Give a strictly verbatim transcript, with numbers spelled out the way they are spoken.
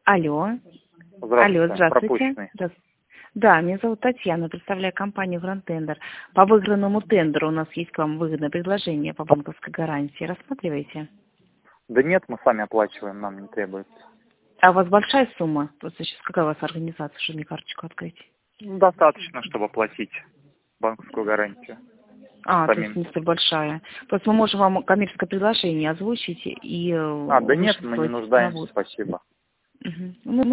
Алло. Здравствуйте. Алло, здравствуйте. Пропущенный. Здравствуйте. Да, меня зовут Татьяна, представляю компанию Grand Tender. По выигранному тендеру у нас есть к вам выгодное предложение по банковской гарантии. Рассматриваете? Да нет, мы сами оплачиваем, нам не требуется. А у вас большая сумма? Просто сейчас какая у вас организация, чтобы мне карточку открыть? Ну, достаточно, чтобы оплатить банковскую гарантию. А, то Самим. есть не столь большая. Просто мы можем вам коммерческое предложение озвучить и... А, да нет, мы не нуждаемся, спасибо. Угу. Ну,